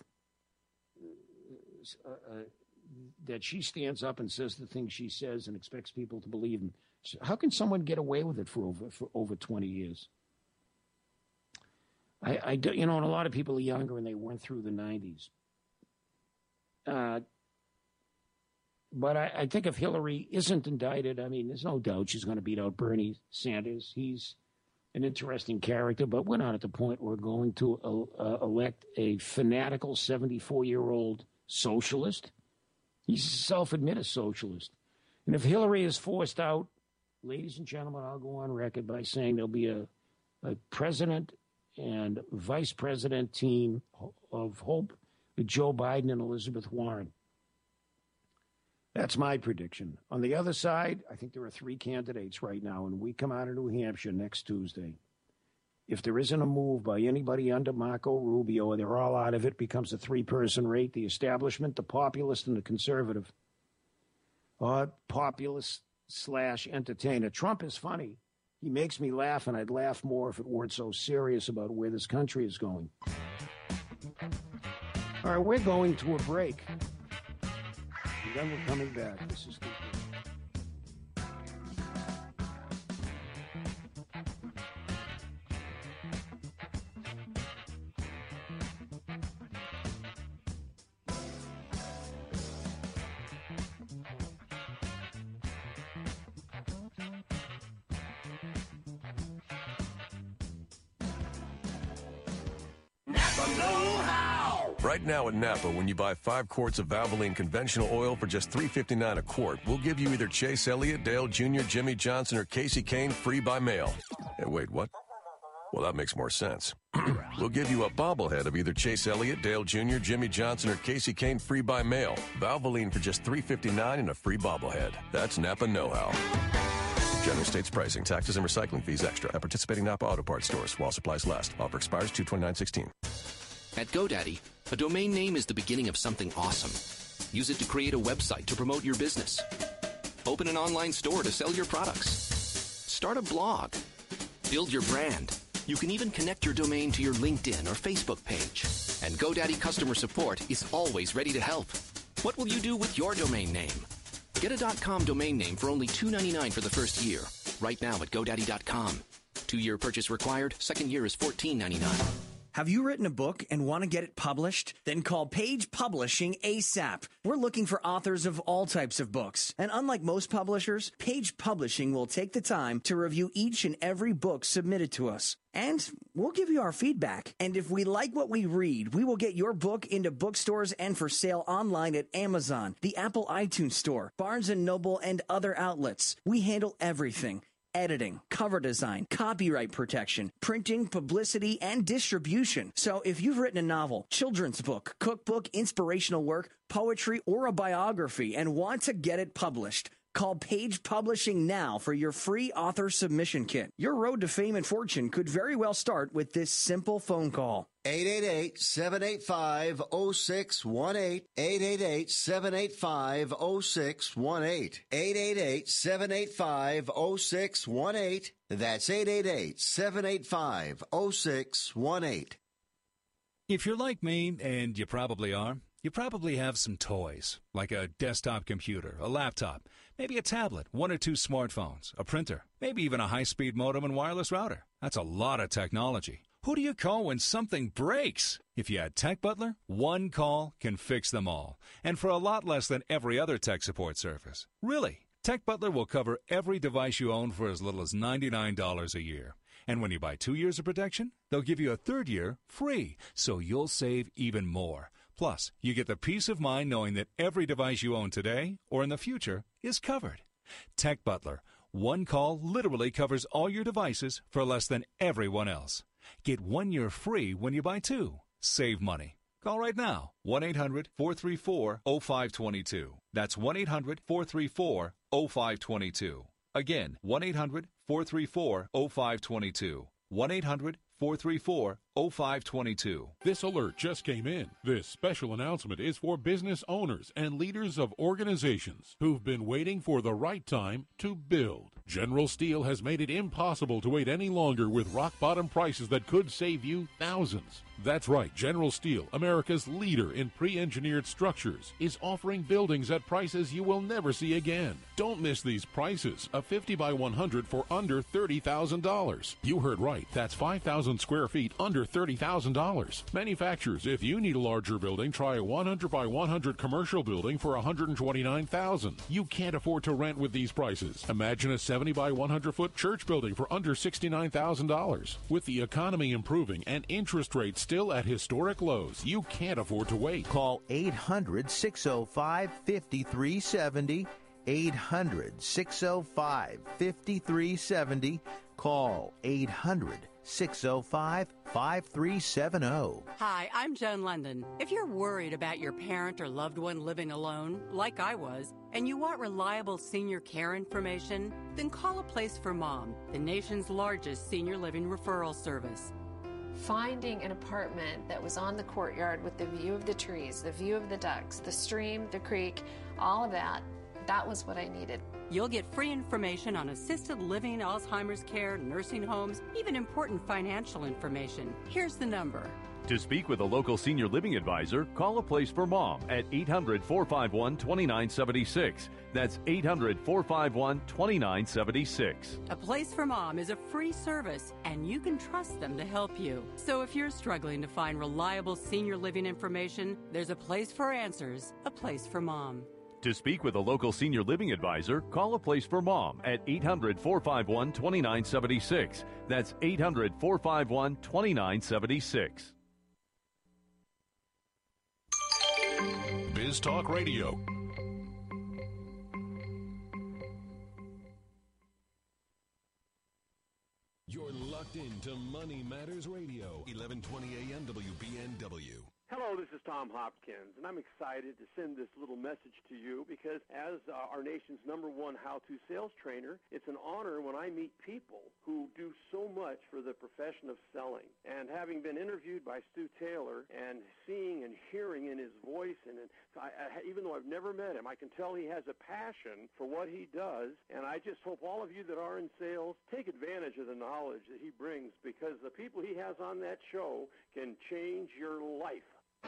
uh, uh, that she stands up and says the things she says and expects people to believe them. How can someone get away with it for over for over twenty years? I, I do, you know, and a lot of people are younger and they went through the nineties. Uh, but I, I think if Hillary isn't indicted, I mean, there's no doubt she's going to beat out Bernie Sanders. He's an interesting character, but we're not at the point where we're going to uh, elect a fanatical seventy-four-year-old socialist. He's a self-admitted socialist. And if Hillary is forced out, ladies and gentlemen, I'll go on record by saying there'll be a, a president and vice president team of hope with Joe Biden and Elizabeth Warren. That's my prediction. On the other side, I think there are three candidates right now, and we come out of New Hampshire next Tuesday. If there isn't a move by anybody under Marco Rubio, or they're all out of it, becomes a three-person rate, the establishment, the populist, and the conservative, or populist slash entertainer. Trump is funny. He makes me laugh, and I'd laugh more if it weren't so serious about where this country is going. All right, we're going to a break. And then we're coming back. This is the Right now at Napa, when you buy five quarts of Valvoline conventional oil for just three dollars and fifty-nine cents a quart, we'll give you either Chase Elliott, Dale Junior, Jimmy Johnson, or Casey Kane free by mail. Hey, wait, what? Well, that makes more sense. We'll give you a bobblehead of either Chase Elliott, Dale Junior, Jimmy Johnson, or Casey Kane free by mail. Valvoline for just three dollars and fifty-nine cents and a free bobblehead. That's Napa know-how. General States pricing, taxes, and recycling fees extra at participating Napa Auto Parts stores while supplies last. Offer expires two twenty-nine sixteen. At GoDaddy, a domain name is the beginning of something awesome. Use it to create a website to promote your business. Open an online store to sell your products. Start a blog. Build your brand. You can even connect your domain to your LinkedIn or Facebook page. And GoDaddy customer support is always ready to help. What will you do with your domain name? Get a .com domain name for only two dollars and ninety-nine cents for the first year. Right now at GoDaddy dot com. Two-year purchase required. Second year is fourteen dollars and ninety-nine cents. Have you written a book and want to get it published? Then call Page Publishing ASAP. We're looking for authors of all types of books. And unlike most publishers, Page Publishing will take the time to review each and every book submitted to us. And we'll give you our feedback. And if we like what we read, we will get your book into bookstores and for sale online at Amazon, the Apple iTunes Store, Barnes and Noble, and other outlets. We handle everything. Editing, cover design, copyright protection, printing, publicity, and distribution. So if you've written a novel, children's book, cookbook, inspirational work, poetry, or a biography and want to get it published, call Page Publishing now for your free author submission kit. Your road to fame and fortune could very well start with this simple phone call. eight eight eight, seven eight five, zero six one eight. eight eight eight, seven eight five, zero six one eight. eight eight eight, seven eight five, zero six one eight. That's eight eight eight, seven eight five, zero six one eight. If you're like me, and you probably are, you probably have some toys, like a desktop computer, a laptop, maybe a tablet, one or two smartphones, a printer, maybe even a high-speed modem and wireless router. That's a lot of technology. Who do you call when something breaks? If you had Tech Butler, one call can fix them all, and for a lot less than every other tech support service. Really, Tech Butler will cover every device you own for as little as ninety-nine dollars a year. And when you buy two years of protection, they'll give you a third year free, so you'll save even more. Plus, you get the peace of mind knowing that every device you own today or in the future is covered. Tech Butler, one call literally covers all your devices for less than everyone else. Get one year free when you buy two. Save money. Call right now, one eight hundred, four three four, zero five two two. That's one eight hundred, four three four, zero five two two. Again, one eight hundred, four three four, zero five two two. one eight hundred, four three four, oh five two two. This alert just came in. This special announcement is for business owners and leaders of organizations who've been waiting for the right time to build. General Steel has made it impossible to wait any longer with rock-bottom prices that could save you thousands. That's right, General Steel, America's leader in pre-engineered structures, is offering buildings at prices you will never see again. Don't miss these prices. A fifty by one hundred for under thirty thousand dollars. You heard right. That's five thousand square feet under thirty thousand dollars. Manufacturers, if you need a larger building, try a one hundred by one hundred commercial building for one hundred twenty-nine thousand dollars. You can't afford to rent with these prices. Imagine a seventy by one hundred foot church building for under sixty-nine thousand dollars. With the economy improving and interest rates still at historic lows, you can't afford to wait. Call eight hundred, six oh five, five three seven oh. eight hundred, six oh five, five three seven oh. Call eight hundred, six oh five, five three seven oh. Hi, I'm Joan London. If you're worried about your parent or loved one living alone, like I was, and you want reliable senior care information, then call A Place for Mom, the nation's largest senior living referral service. Finding an apartment that was on the courtyard with the view of the trees, the view of the ducks, the stream, the creek, all of that, that was what I needed. You'll get free information on assisted living, Alzheimer's care, nursing homes, even important financial information. Here's the number. To speak with a local senior living advisor, call A Place for Mom at eight hundred, four five one, two nine seven six. That's eight hundred, four five one, two nine seven six. A Place for Mom is a free service, and you can trust them to help you. So if you're struggling to find reliable senior living information, there's a place for answers, A Place for Mom. To speak with a local senior living advisor, call A Place for Mom at eight hundred, four five one, two nine seven six. That's eight hundred, four five one, two nine seven six. Biz Talk Radio. You're locked into Money Matters Radio, eleven twenty A M W B N W. Hello, this is Tom Hopkins, and I'm excited to send this little message to you because as uh, our nation's number one how-to sales trainer, it's an honor when I meet people who do so much for the profession of selling. And having been interviewed by Stu Taylor and seeing and hearing in his voice, and in, I, I, even though I've never met him, I can tell he has a passion for what he does, and I just hope all of you that are in sales take advantage of the knowledge that he brings because the people he has on that show can change your life.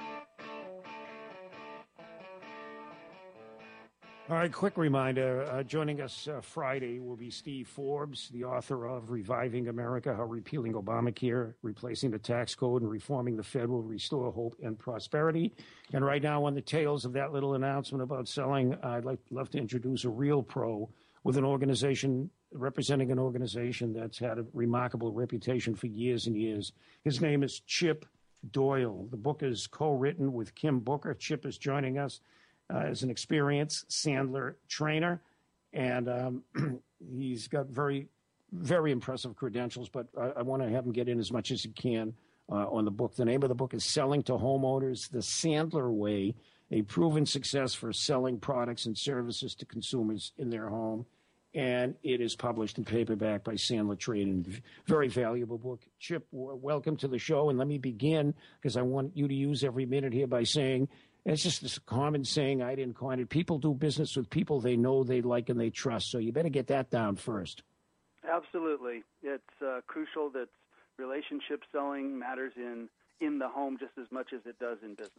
All right, quick reminder, uh, joining us uh, Friday will be Steve Forbes, the author of Reviving America, How Repealing Obamacare, Replacing the Tax Code, and Reforming the Fed Will Restore Hope and Prosperity. And right now, on the tails of that little announcement about selling, I'd like love to introduce a real pro with an organization, representing an organization that's had a remarkable reputation for years and years. His name is Chip Doyle. The book is co-written with Kim Booker. Chip is joining us uh, as an experienced Sandler trainer, and um, he's got very, very impressive credentials, but I, I want to have him get in as much as he can uh, on the book. The name of the book is Selling to Homeowners, The Sandler Way, a proven success for selling products and services to consumers in their home. And it is published in paperback by Sandler Trading. Very valuable book. Chip, w- welcome to the show. And let me begin, because I want you to use every minute here by saying, it's just this common saying, I didn't coin it. People do business with people they know, they like, and they trust. So you better get that down first. Absolutely. It's uh, crucial that relationship selling matters in, in the home just as much as it does in business.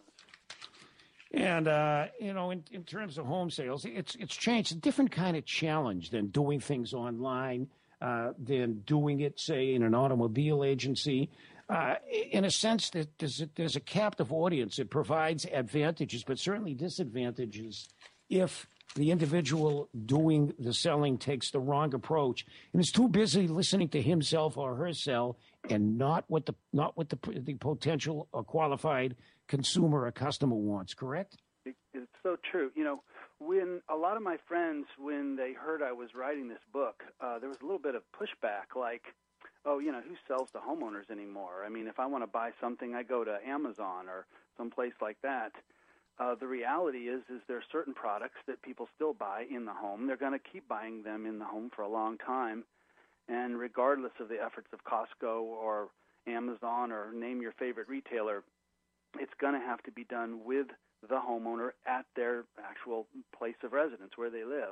And, uh, you know, in, in terms of home sales, it's it's changed. It's a different kind of challenge than doing things online, uh, than doing it, say, in an automobile agency. Uh, in a sense, that there's a, there's a captive audience. It provides advantages, but certainly disadvantages if the individual doing the selling takes the wrong approach and is too busy listening to himself or herself and not what the not what the, the potential or qualified consumer or customer wants, correct? It, it's so true. You know, when a lot of my friends, when they heard I was writing this book, uh, there was a little bit of pushback, like, oh, you know, who sells to homeowners anymore? I mean, if I want to buy something, I go to Amazon or someplace like that. Uh, the reality is, is there are certain products that people still buy in the home. They're going to keep buying them in the home for a long time. And regardless of the efforts of Costco or Amazon or name your favorite retailer, it's going to have to be done with the homeowner at their actual place of residence where they live.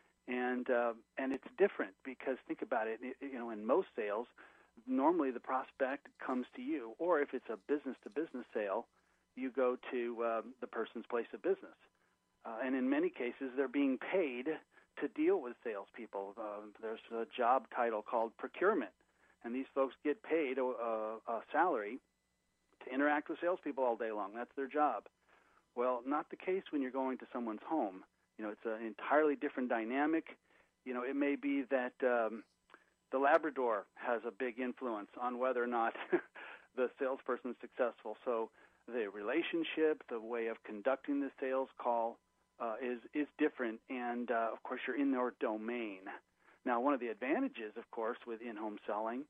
And uh, and it's different because think about it, you know, in most sales, normally the prospect comes to you, or if it's a business-to-business sale, you go to um, the person's place of business. Uh, and in many cases, they're being paid to deal with salespeople. Uh, there's a job title called procurement, and these folks get paid a, a, a salary to interact with salespeople all day long. That's their job. Well, not the case when you're going to someone's home. You know, it's an entirely different dynamic. You know, it may be that um, the Labrador has a big influence on whether or not the salesperson is successful. So the relationship, the way of conducting the sales call uh, is is different, and uh, of course you're in their domain. Now, one of the advantages, of course, with in-home selling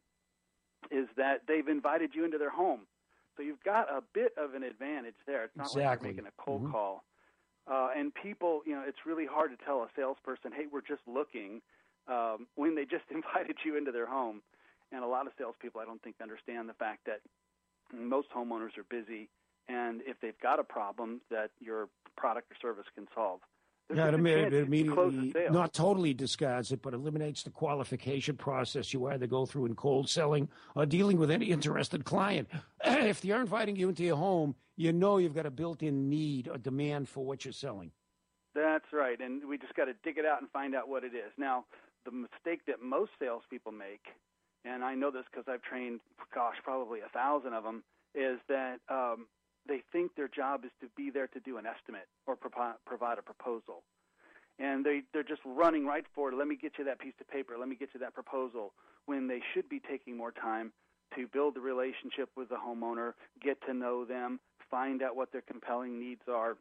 is that they've invited you into their home. So you've got a bit of an advantage there. It's not Exactly. like you're making a cold Mm-hmm. call. Uh, and people, you know, it's really hard to tell a salesperson, hey, we're just looking, um, when they just invited you into their home. And a lot of salespeople, I don't think, understand the fact that most homeowners are busy, and if they've got a problem that your product or service can solve. There's Yeah, a it, good imme- chance it you can close the immediately sale. not totally discards it, but eliminates the qualification process you either go through in cold selling or dealing with any interested client. If they're inviting you into your home, you know you've got a built-in need or demand for what you're selling. That's right, and we just got to dig it out and find out what it is. Now, the mistake that most salespeople make, and I know this because I've trained, gosh, probably a thousand of them, is that um, they think their job is to be there to do an estimate or pro- provide a proposal. And they, they're just running right for it. Let me get you that piece of paper. Let me get you that proposal, when they should be taking more time to build the relationship with the homeowner, get to know them, find out what their compelling needs are.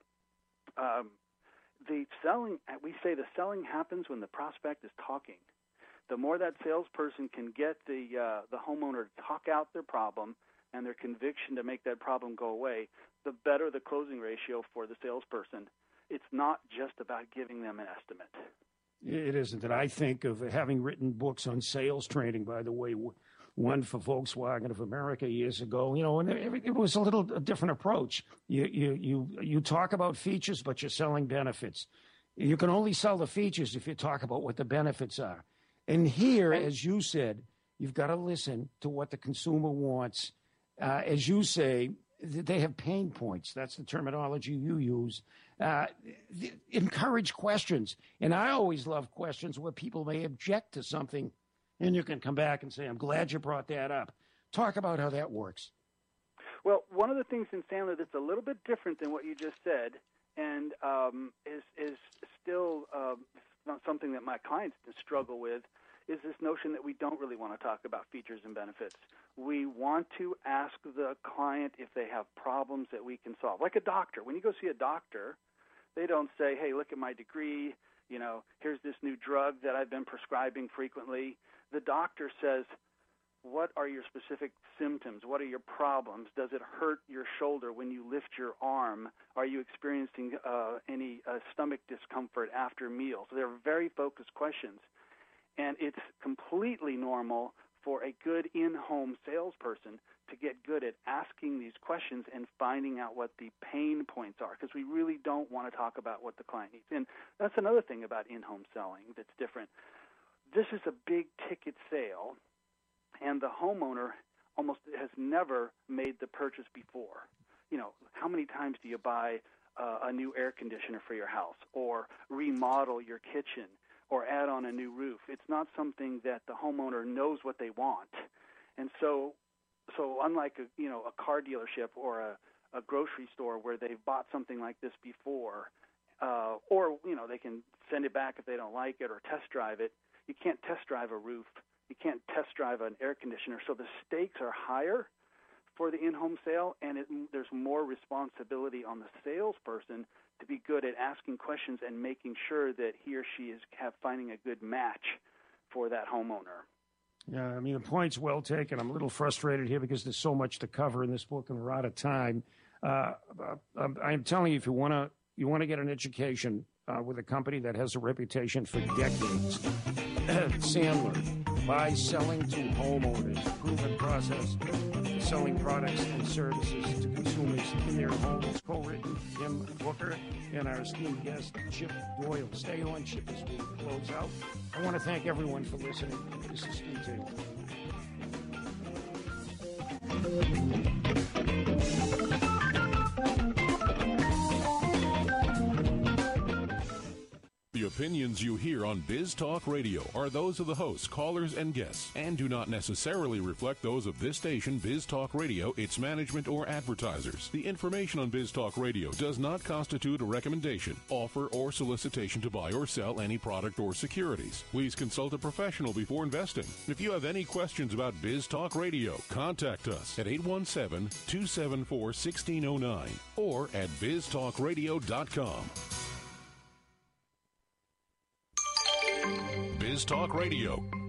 Um, the selling, we say the selling happens when the prospect is talking. The more that salesperson can get the uh, the homeowner to talk out their problem and their conviction to make that problem go away, the better the closing ratio for the salesperson. It's not just about giving them an estimate. It isn't. And I think of having written books on sales training, by the way, one for Volkswagen of America years ago, you know, and it was a little a different approach. You, you, you, you talk about features, but you're selling benefits. You can only sell the features if you talk about what the benefits are. And here, as you said, you've got to listen to what the consumer wants. Uh, as you say, they have pain points. That's the terminology you use. Uh, th- encourage questions. And I always love questions where people may object to something, and you can come back and say, I'm glad you brought that up. Talk about how that works. Well, one of the things in Sandler that's a little bit different than what you just said, and um, is is still um, not something that my clients struggle with, is this notion that we don't really want to talk about features and benefits. We want to ask the client if they have problems that we can solve. Like a doctor. When you go see a doctor, they don't say, hey, look at my degree, you know, here's this new drug that I've been prescribing frequently. The doctor says, what are your specific symptoms? What are your problems? Does it hurt your shoulder when you lift your arm? Are you experiencing uh, any uh, stomach discomfort after meals? So they're very focused questions. And it's completely normal for a good in-home salesperson to get good at asking these questions and finding out what the pain points are, because we really don't want to talk about what the client needs. And that's another thing about in-home selling that's different. This is a big-ticket sale, and the homeowner almost has never made the purchase before. You know, how many times do you buy uh, a new air conditioner for your house or remodel your kitchen or add on a new roof? It's not something that the homeowner knows what they want. And so so unlike a, you know, a car dealership or a, a grocery store where they've bought something like this before, uh, or, you know, they can send it back if they don't like it or test drive it, you can't test drive a roof. You can't test drive an air conditioner. So the stakes are higher for the in-home sale, and it, there's more responsibility on the salesperson to be good at asking questions and making sure that he or she is have finding a good match for that homeowner. Yeah, I mean, the point's well taken. I'm a little frustrated here because there's so much to cover in this book, and we're out of time. Uh, I'm telling you, if you want to you want to get an education uh, with a company that has a reputation for decades, Sandler, by selling to homeowners, proven process. selling products and services to consumers in their homes. Co-written Tim Booker and our esteemed guest Chip Doyle. Stay on, Chip, as we close out. I want to thank everyone for listening. This is Steve Taylor. The opinions you hear on Biz Talk Radio are those of the hosts, callers, and guests, and do not necessarily reflect those of this station, Biz Talk Radio, its management, or advertisers. The information on Biz Talk Radio does not constitute a recommendation, offer, or solicitation to buy or sell any product or securities. Please consult a professional before investing. If you have any questions about Biz Talk Radio, contact us at eight one seven, two seven four, one six zero nine or at biz talk radio dot com. Biz Talk Radio,